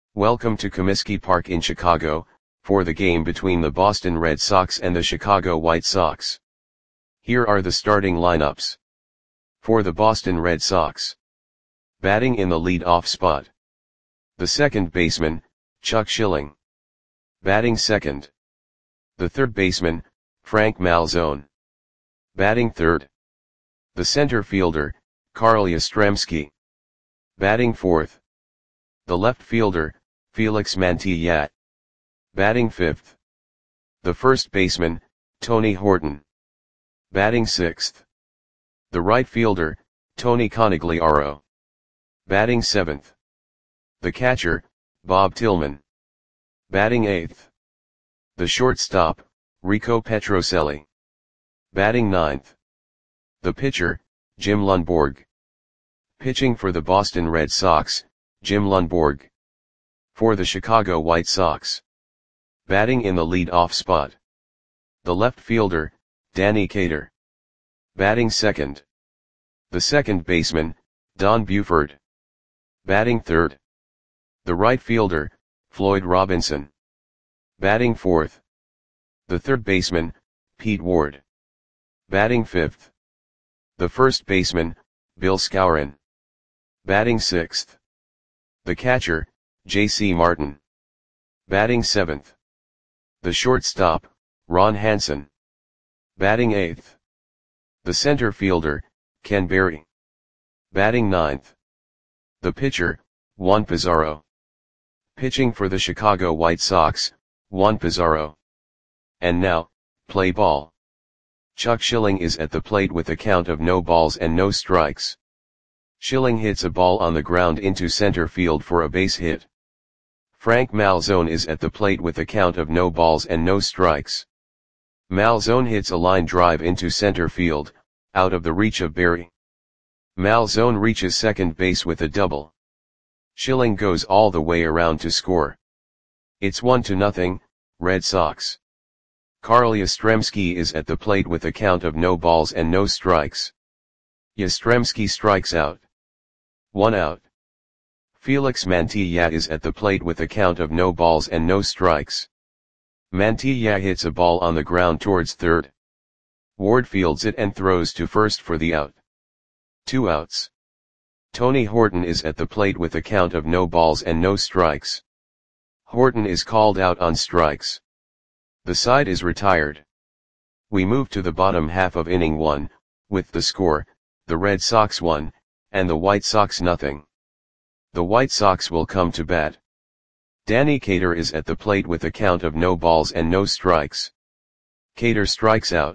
Welcome to Comiskey Park in Chicago, for the game between the Boston Red Sox and the Chicago White Sox. Here are the starting lineups. For the Boston Red Sox. Batting in the lead-off spot. The second baseman, Chuck Schilling. Batting second. The third baseman, Frank Malzone. Batting third. The center fielder, Carl Yastrzemski. Batting fourth. The left fielder, Felix Mantilla. Batting fifth. The first baseman, Tony Horton. Batting sixth. The right fielder, Tony Conigliaro. Batting seventh. The catcher, Bob Tillman. Batting eighth. The shortstop, Rico Petrocelli. Batting ninth. The pitcher, Jim Lundborg. Pitching for the Boston Red Sox, Jim Lundborg. For the Chicago White Sox. Batting in the lead-off spot. The left fielder, Danny Cater. Batting second. The second baseman, Don Buford. Batting third. The right fielder, Floyd Robinson. Batting fourth. The third baseman, Pete Ward. Batting fifth. The first baseman, Bill Skowron. Batting sixth. The catcher, J.C. Martin. Batting seventh. The shortstop, Ron Hansen. Batting eighth. The center fielder, Ken Berry. Batting ninth. The pitcher, Juan Pizarro. Pitching for the Chicago White Sox, Juan Pizarro. And now, play ball. Chuck Schilling is at the plate with a count of no balls and no strikes. Schilling hits a ball on the ground into center field for a base hit. Frank Malzone is at the plate with a count of no balls and no strikes. Malzone hits a line drive into center field, out of the reach of Berry. Malzone reaches second base with a double. Schilling goes all the way around to score. It's 1-0, Red Sox. Carl Yastrzemski is at the plate with a count of no balls and no strikes. Yastrzemski strikes out. 1 out. Felix Mantilla is at the plate with a count of no balls and no strikes. Mantilla hits a ball on the ground towards third. Ward fields it and throws to first for the out. 2 outs. Tony Horton is at the plate with a count of no balls and no strikes. Horton is called out on strikes. The side is retired. We move to the bottom half of inning 1, with the score, the Red Sox 1, and the White Sox 0. The White Sox will come to bat. Danny Cater is at the plate with a count of no balls and no strikes. Cater strikes out.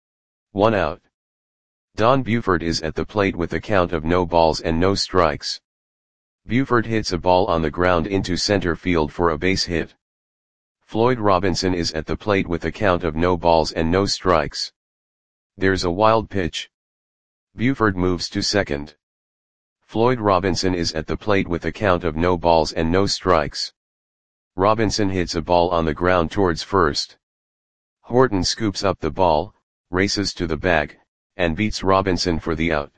1 out. Don Buford is at the plate with a count of no balls and no strikes. Buford hits a ball on the ground into center field for a base hit. Floyd Robinson is at the plate with a count of no balls and no strikes. There's a wild pitch. Buford moves to second. Floyd Robinson is at the plate with a count of no balls and no strikes. Robinson hits a ball on the ground towards first. Horton scoops up the ball, races to the bag, and beats Robinson for the out.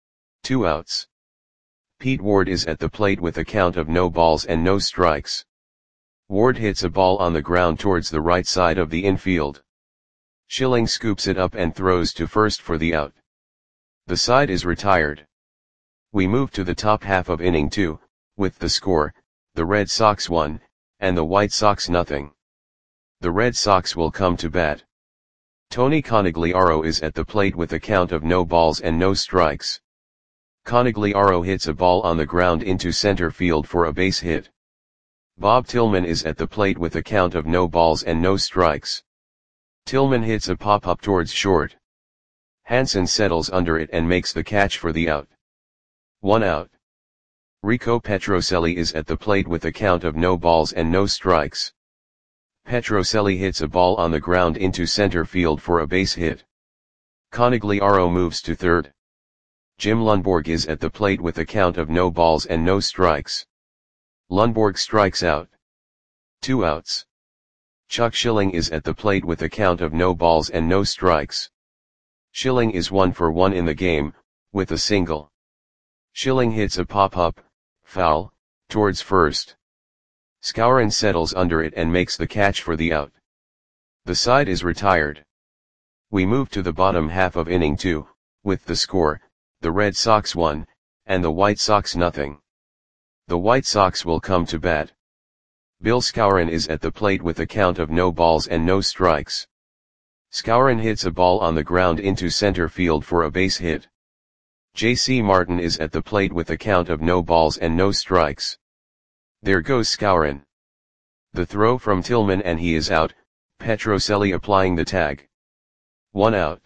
2 outs. Pete Ward is at the plate with a count of no balls and no strikes. Ward hits a ball on the ground towards the right side of the infield. Schilling scoops it up and throws to first for the out. The side is retired. We move to the top half of inning 2, with the score, the Red Sox 1, and the White Sox 0. The Red Sox will come to bat. Tony Conigliaro is at the plate with a count of no balls and no strikes. Conigliaro hits a ball on the ground into center field for a base hit. Bob Tillman is at the plate with a count of no balls and no strikes. Tillman hits a pop-up towards short. Hansen settles under it and makes the catch for the out. 1 out. Rico Petrocelli is at the plate with a count of no balls and no strikes. Petrocelli hits a ball on the ground into center field for a base hit. Conigliaro moves to third. Jim Lundborg is at the plate with a count of no balls and no strikes. Lundborg strikes out. 2 outs. Chuck Schilling is at the plate with a count of no balls and no strikes. Schilling is 1 for 1 in the game, with a single. Schilling hits a pop-up, foul, towards first. Skowron settles under it and makes the catch for the out. The side is retired. We move to the bottom half of inning 2, with the score, the Red Sox 1, and the White Sox nothing. The White Sox will come to bat. Bill Skowron is at the plate with a count of no balls and no strikes. Skowron hits a ball on the ground into center field for a base hit. J.C. Martin is at the plate with a count of no balls and no strikes. There goes Skowron. The throw from Tillman and he is out, Petrocelli applying the tag. 1 out.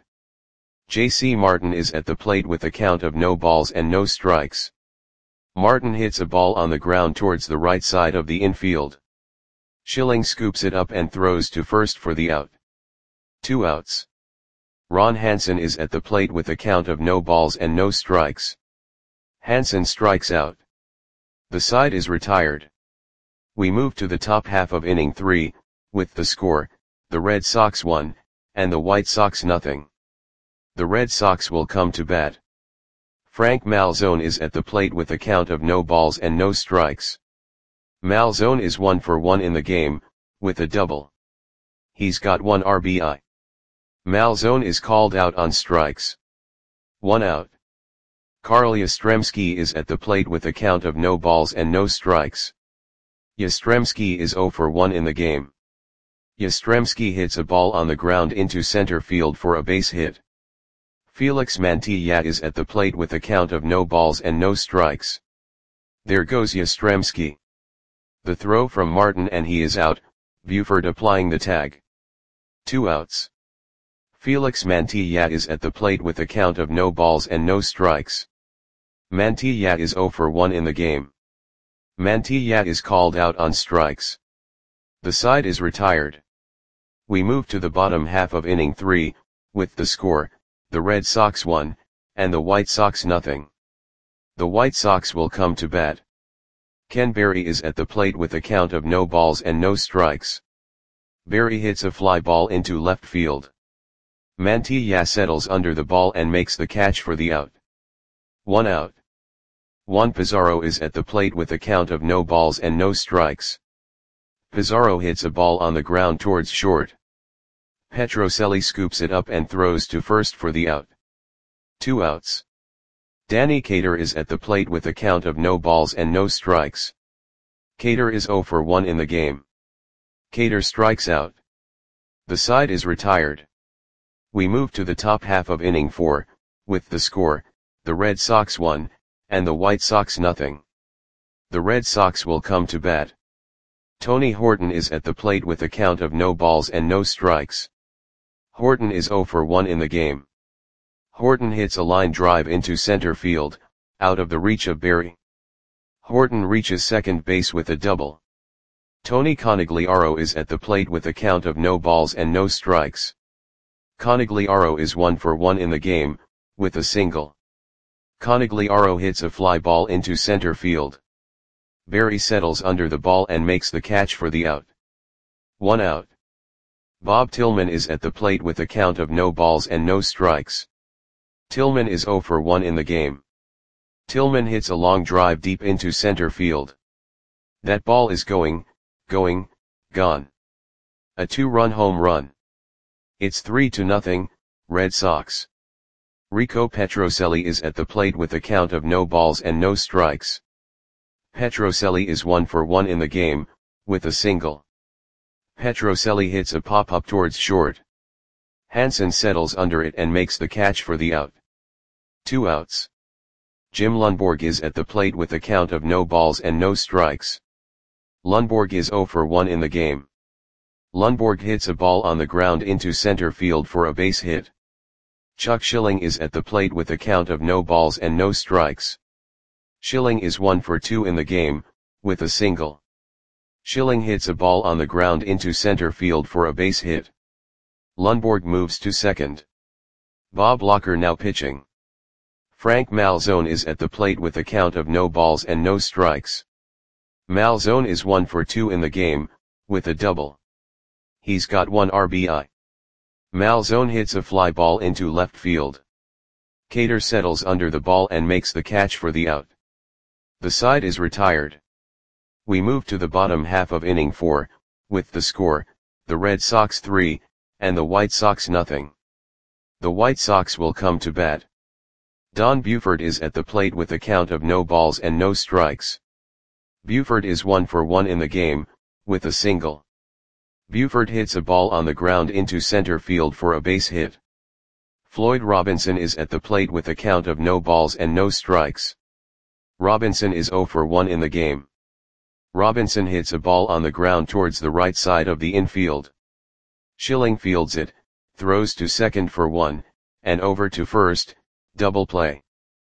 J.C. Martin is at the plate with a count of no balls and no strikes. Martin hits a ball on the ground towards the right side of the infield. Schilling scoops it up and throws to first for the out. 2 outs. Ron Hansen is at the plate with a count of no balls and no strikes. Hansen strikes out. The side is retired. We move to the top half of inning 3, with the score, the Red Sox 1, and the White Sox nothing. The Red Sox will come to bat. Frank Malzone is at the plate with a count of no balls and no strikes. Malzone is 1 for 1 in the game, with a double. He's got 1 RBI. Malzone is called out on strikes. 1 out. Carl Yastrzemski is at the plate with a count of no balls and no strikes. Yastrzemski is 0 for 1 in the game. Yastrzemski hits a ball on the ground into center field for a base hit. Felix Mantilla is at the plate with a count of no balls and no strikes. There goes Yastrzemski. The throw from Martin and he is out, Buford applying the tag. 2 outs. Felix Mantilla is at the plate with a count of no balls and no strikes. Mantilla is 0 for 1 in the game. Mantilla is called out on strikes. The side is retired. We move to the bottom half of inning 3, with the score, the Red Sox 1, and the White Sox nothing. The White Sox will come to bat. Ken Berry is at the plate with a count of no balls and no strikes. Berry hits a fly ball into left field. Mantilla settles under the ball and makes the catch for the out. 1 out. Juan Pizarro is at the plate with a count of no balls and no strikes. Pizarro hits a ball on the ground towards short. Petrocelli scoops it up and throws to first for the out. 2 outs. Danny Cater is at the plate with a count of no balls and no strikes. Cater is 0 for 1 in the game. Cater strikes out. The side is retired. We move to the top half of inning 4, with the score, the Red Sox 1, and the White Sox nothing. The Red Sox will come to bat. Tony Horton is at the plate with a count of no balls and no strikes. Horton is 0 for 1 in the game. Horton hits a line drive into center field, out of the reach of Berry. Horton reaches second base with a double. Tony Conigliaro is at the plate with a count of no balls and no strikes. Conigliaro is 1 for 1 in the game, with a single. Conigliaro hits a fly ball into center field. Berry settles under the ball and makes the catch for the out. 1 out. Bob Tillman is at the plate with a count of no balls and no strikes. Tillman is 0 for 1 in the game. Tillman hits a long drive deep into center field. That ball is gone. A 2-run home run. It's 3-0, Red Sox. Rico Petrocelli is at the plate with a count of no balls and no strikes. Petrocelli is 1 for 1 in the game, with a single. Petrocelli hits a pop-up towards short. Hansen settles under it and makes the catch for the out. 2 outs. Jim Lundborg is at the plate with a count of no balls and no strikes. Lundborg is 0 for 1 in the game. Lundborg hits a ball on the ground into center field for a base hit. Chuck Schilling is at the plate with a count of no balls and no strikes. Schilling is 1 for 2 in the game, with a single. Schilling hits a ball on the ground into center field for a base hit. Lundborg moves to second. Bob Locker now pitching. Frank Malzone is at the plate with a count of no balls and no strikes. Malzone is 1 for 2 in the game, with a double. He's got 1 RBI. Malzone hits a fly ball into left field. Cater settles under the ball and makes the catch for the out. The side is retired. We move to the bottom half of inning 4, with the score, the Red Sox 3, and the White Sox nothing. The White Sox will come to bat. Don Buford is at the plate with a count of no balls and no strikes. Buford is 1 for 1 in the game, with a single. Buford hits a ball on the ground into center field for a base hit. Floyd Robinson is at the plate with a count of no balls and no strikes. Robinson is 0 for 1 in the game. Robinson hits a ball on the ground towards the right side of the infield. Schilling fields it, throws to second for 1, and over to first, double play.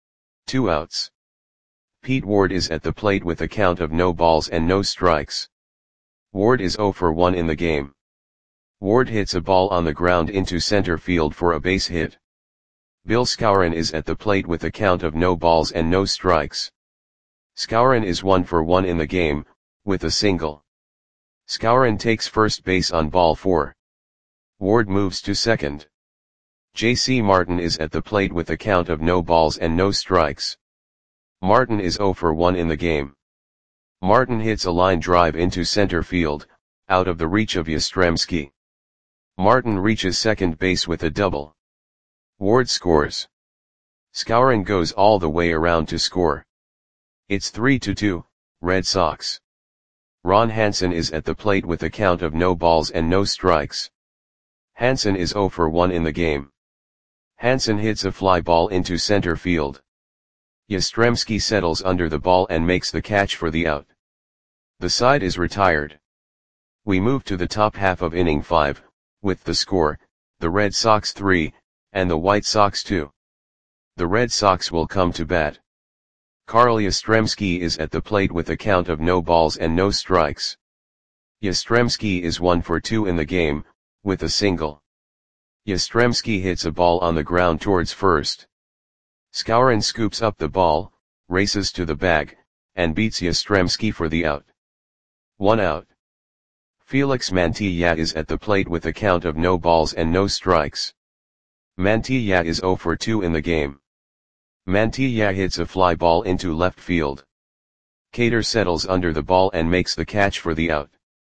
2 outs. Pete Ward is at the plate with a count of no balls and no strikes. Ward is 0 for 1 in the game. Ward hits a ball on the ground into center field for a base hit. Bill Skowron is at the plate with a count of no balls and no strikes. Skowron is 1 for 1 in the game, with a single. Skowron takes first base on ball 4. Ward moves to second. J.C. Martin is at the plate with a count of no balls and no strikes. Martin is 0 for 1 in the game. Martin hits a line drive into center field, out of the reach of Yastrzemski. Martin reaches second base with a double. Ward scores. Skowron goes all the way around to score. It's 3-2, Red Sox. Ron Hansen is at the plate with a count of no balls and no strikes. Hansen is 0 for 1 in the game. Hansen hits a fly ball into center field. Yastrzemski settles under the ball and makes the catch for the out. The side is retired. We move to the top half of inning 5, with the score, the Red Sox 3, and the White Sox 2. The Red Sox will come to bat. Carl Yastrzemski is at the plate with a count of no balls and no strikes. Yastrzemski is 1 for 2 in the game, with a single. Yastrzemski hits a ball on the ground towards first. Skowron scoops up the ball, races to the bag, and beats Yastrzemski for the out. 1 out. Felix Mantilla is at the plate with a count of no balls and no strikes. Mantilla is 0 for 2 in the game. Mantilla hits a fly ball into left field. Cater settles under the ball and makes the catch for the out.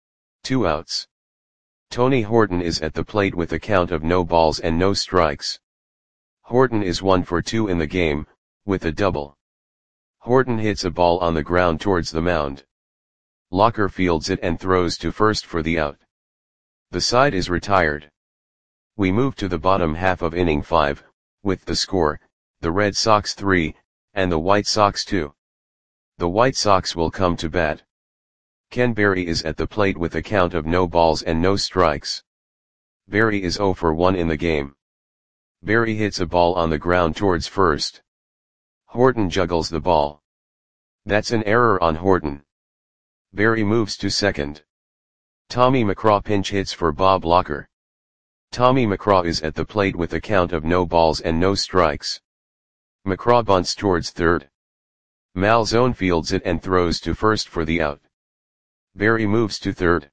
2 outs. Tony Horton is at the plate with a count of no balls and no strikes. Horton is 1 for 2 in the game, with a double. Horton hits a ball on the ground towards the mound. Locker fields it and throws to first for the out. The side is retired. We move to the bottom half of inning 5, with the score, the Red Sox 3, and the White Sox 2. The White Sox will come to bat. Ken Berry is at the plate with a count of no balls and no strikes. Berry is 0 for 1 in the game. Berry hits a ball on the ground towards first. Horton juggles the ball. That's an error on Horton. Berry moves to second. Tommy McCraw pinch hits for Bob Locker. Tommy McCraw is at the plate with a count of no balls and no strikes. McCraw bunts towards third. Malzone fields it and throws to first for the out. Berry moves to third.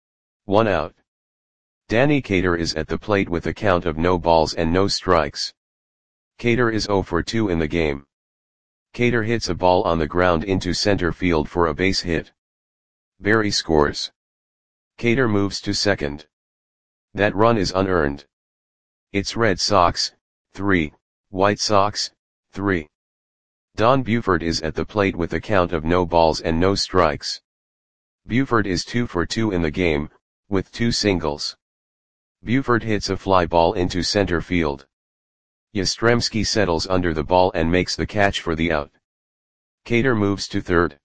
1 out. Danny Cater is at the plate with a count of no balls and no strikes. Cater is 0 for 2 in the game. Cater hits a ball on the ground into center field for a base hit. Berry scores. Cater moves to second. That run is unearned. It's Red Sox, 3, White Sox, 3. Don Buford is at the plate with a count of no balls and no strikes. Buford is 2 for 2 in the game, with 2 singles. Buford hits a fly ball into center field. Yastrzemski settles under the ball and makes the catch for the out. Cater moves to third.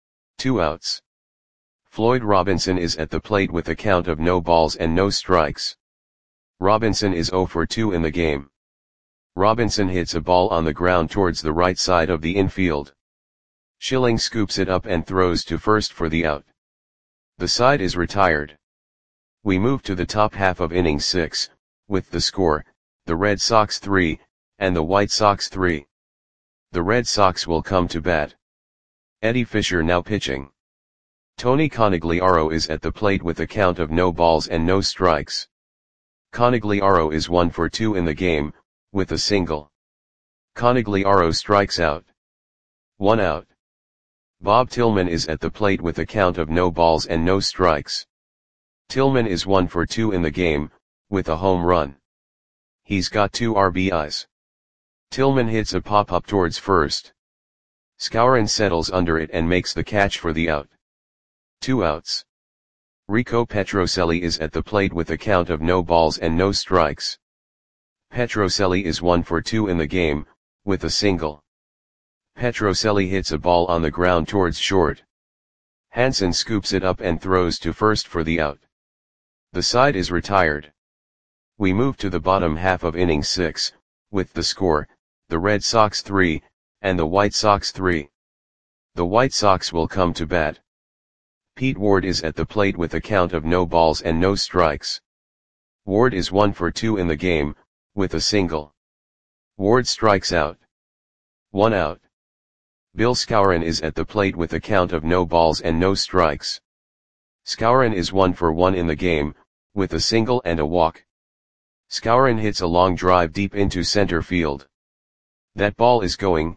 2 outs. Floyd Robinson is at the plate with a count of no balls and no strikes. Robinson is 0 for 2 in the game. Robinson hits a ball on the ground towards the right side of the infield. Schilling scoops it up and throws to first for the out. The side is retired. We move to the top half of inning 6, with the score, the Red Sox 3, and the White Sox 3. The Red Sox will come to bat. Eddie Fisher now pitching. Tony Conigliaro is at the plate with a count of no balls and no strikes. Conigliaro is 1 for 2 in the game, with a single. Conigliaro strikes out. 1 out. Bob Tillman is at the plate with a count of no balls and no strikes. Tillman is 1 for 2 in the game, with a home run. He's got 2 RBIs. Tillman hits a pop-up towards first. Skowron settles under it and makes the catch for the out. 2 outs. Rico Petrocelli is at the plate with a count of no balls and no strikes. Petrocelli is 1 for 2 in the game, with a single. Petrocelli hits a ball on the ground towards short. Hansen scoops it up and throws to first for the out. The side is retired. We move to the bottom half of inning 6, with the score, the Red Sox 3, and the White Sox 3. The White Sox will come to bat. Pete Ward is at the plate with a count of no balls and no strikes. Ward is 1 for 2 in the game, with a single. Ward strikes out. 1 out. Bill Skowron is at the plate with a count of no balls and no strikes. Skowron is 1 for 1 in the game, with a single and a walk. Skowron hits a long drive deep into center field. That ball is gone.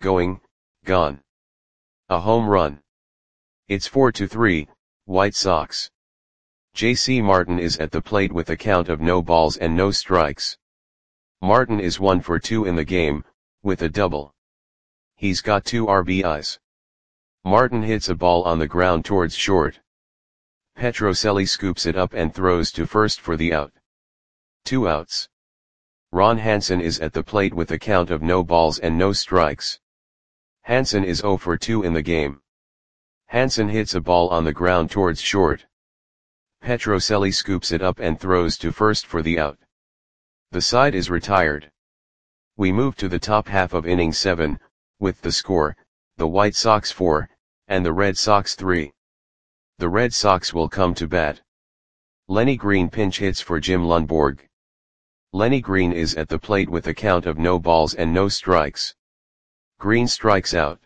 A home run. It's 4-3, White Sox. J.C. Martin is at the plate with a count of no balls and no strikes. Martin is 1 for 2 in the game, with a double. He's got 2 RBIs. Martin hits a ball on the ground towards short. Petrocelli scoops it up and throws to first for the out. 2 outs. Ron Hansen is at the plate with a count of no balls and no strikes. Hansen is 0 for 2 in the game. Hansen hits a ball on the ground towards short. Petrocelli scoops it up and throws to first for the out. The side is retired. We move to the top half of inning 7, with the score, the White Sox 4, and the Red Sox 3. The Red Sox will come to bat. Lenny Green pinch hits for Jim Lundborg. Lenny Green is at the plate with a count of no balls and no strikes. Green strikes out.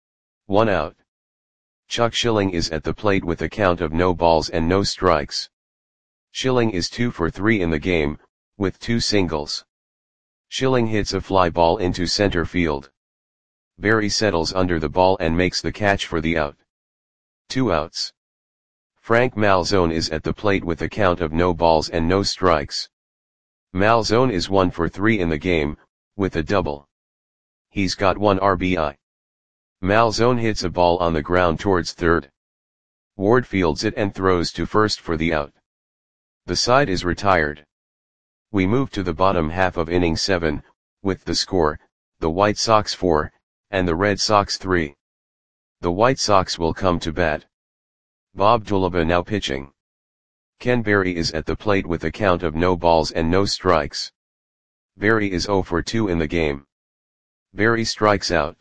1 out. Chuck Schilling is at the plate with a count of no balls and no strikes. Schilling is 2 for 3 in the game, with 2 singles. Schilling hits a fly ball into center field. Barry settles under the ball and makes the catch for the out. 2 outs. Frank Malzone is at the plate with a count of no balls and no strikes. Malzone is 1 for 3 in the game, with a double. He's got 1 RBI. Malzone hits a ball on the ground towards third. Ward fields it and throws to first for the out. The side is retired. We move to the bottom half of inning 7, with the score, the White Sox 4, and the Red Sox 3. The White Sox will come to bat. Bob Dulaba now pitching. Ken Berry is at the plate with a count of no balls and no strikes. Berry is 0 for 2 in the game. Berry strikes out.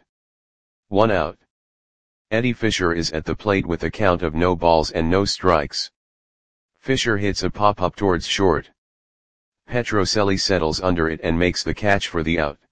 1 out. Eddie Fisher is at the plate with a count of no balls and no strikes. Fisher hits a pop-up towards short. Petrocelli settles under it and makes the catch for the out.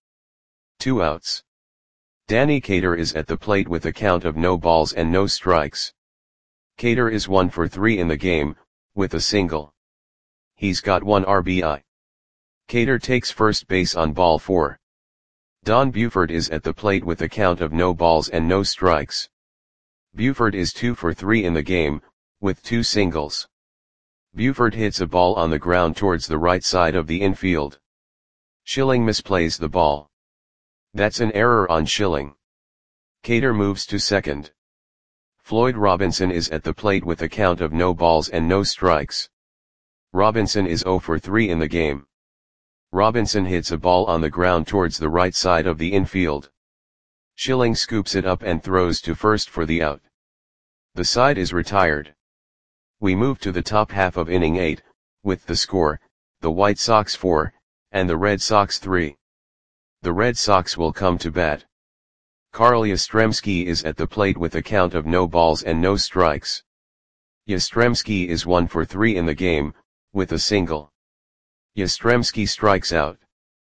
2 outs. Danny Cater is at the plate with a count of no balls and no strikes. Cater is 1 for 3 in the game, with a single. He's got 1 RBI. Cater takes first base on ball 4. Don Buford is at the plate with a count of no balls and no strikes. Buford is 2 for 3 in the game, with 2 singles. Buford hits a ball on the ground towards the right side of the infield. Schilling misplays the ball. That's an error on Schilling. Cater moves to second. Floyd Robinson is at the plate with a count of no balls and no strikes. Robinson is 0 for 3 in the game. Robinson hits a ball on the ground towards the right side of the infield. Schilling scoops it up and throws to first for the out. The side is retired. We move to the top half of inning 8, with the score, the White Sox 4, and the Red Sox 3. The Red Sox will come to bat. Carl Yastrzemski is at the plate with a count of no balls and no strikes. Yastrzemski is 1 for 3 in the game, with a single. Yastrzemski strikes out.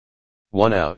1 out.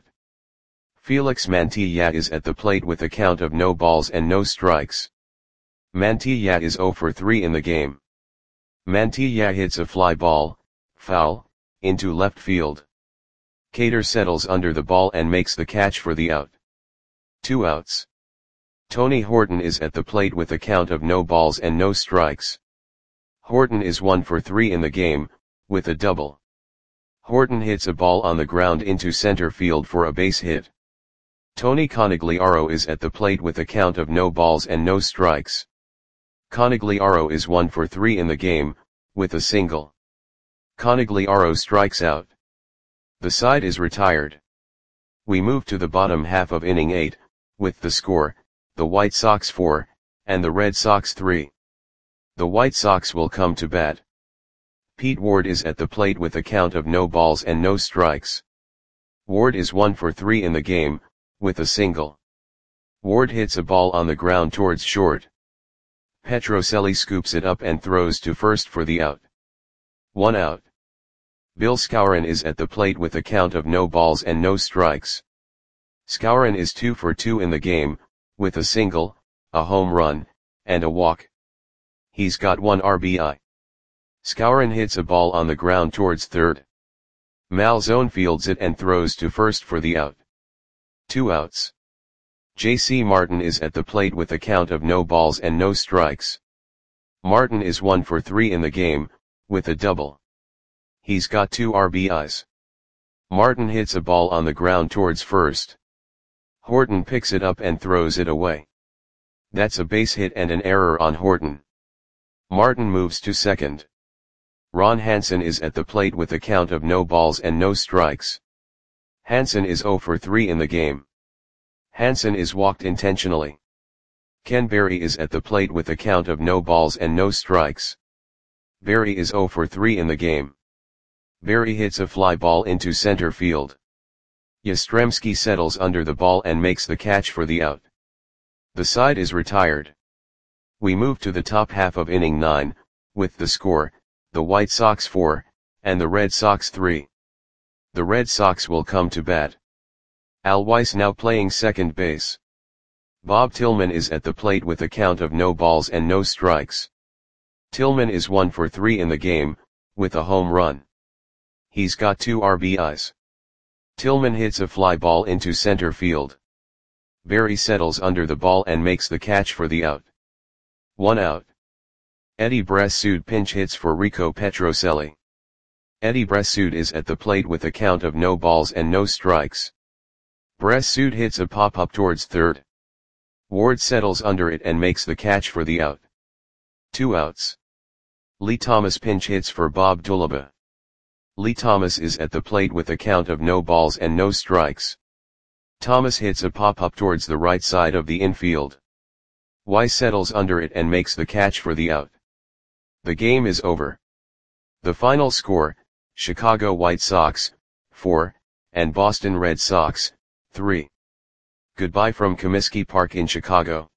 Felix Mantilla is at the plate with a count of no balls and no strikes. Mantilla is 0 for 3 in the game. Mantilla hits a fly ball, foul, into left field. Cater settles under the ball and makes the catch for the out. 2 outs. Tony Horton is at the plate with a count of no balls and no strikes. Horton is 1 for 3 in the game, with a double. Horton hits a ball on the ground into center field for a base hit. Tony Conigliaro is at the plate with a count of no balls and no strikes. Conigliaro is 1 for 3 in the game, with a single. Conigliaro strikes out. The side is retired. We move to the bottom half of inning 8, with the score, the White Sox 4, and the Red Sox 3. The White Sox will come to bat. Pete Ward is at the plate with a count of no balls and no strikes. Ward is 1 for 3 in the game, with a single. Ward hits a ball on the ground towards short. Petrocelli scoops it up and throws to first for the out. 1 out. Bill Skowron is at the plate with a count of no balls and no strikes. Skowron is 2 for 2 in the game, with a single, a home run, and a walk. He's got 1 RBI. Skowron hits a ball on the ground towards third. Malzone fields it and throws to first for the out. 2 outs. J.C. Martin is at the plate with a count of no balls and no strikes. Martin is 1 for 3 in the game, with a double. He's got 2 RBIs. Martin hits a ball on the ground towards first. Horton picks it up and throws it away. That's a base hit and an error on Horton. Martin moves to second. Ron Hansen is at the plate with a count of no balls and no strikes. Hansen is 0 for 3 in the game. Hansen is walked intentionally. Ken Berry is at the plate with a count of no balls and no strikes. Berry is 0 for 3 in the game. Berry hits a fly ball into center field. Yastrzemski settles under the ball and makes the catch for the out. The side is retired. We move to the top half of inning 9, with the score, the White Sox 4, and the Red Sox 3. The Red Sox will come to bat. Al Weiss now playing second base. Bob Tillman is at the plate with a count of no balls and no strikes. Tillman is 1 for 3 in the game, with a home run. He's got 2 RBIs. Tillman hits a fly ball into center field. Berry settles under the ball and makes the catch for the out. 1 out. Eddie Bressoud pinch hits for Rico Petrocelli. Eddie Bressoud is at the plate with a count of no balls and no strikes. Bressoud hits a pop-up towards third. Ward settles under it and makes the catch for the out. 2 outs. Lee Thomas pinch hits for Bob Dulaba. Lee Thomas is at the plate with a count of no balls and no strikes. Thomas hits a pop-up towards the right side of the infield. Weiss settles under it and makes the catch for the out. The game is over. The final score, Chicago White Sox, 4, and Boston Red Sox, 3. Goodbye from Comiskey Park in Chicago.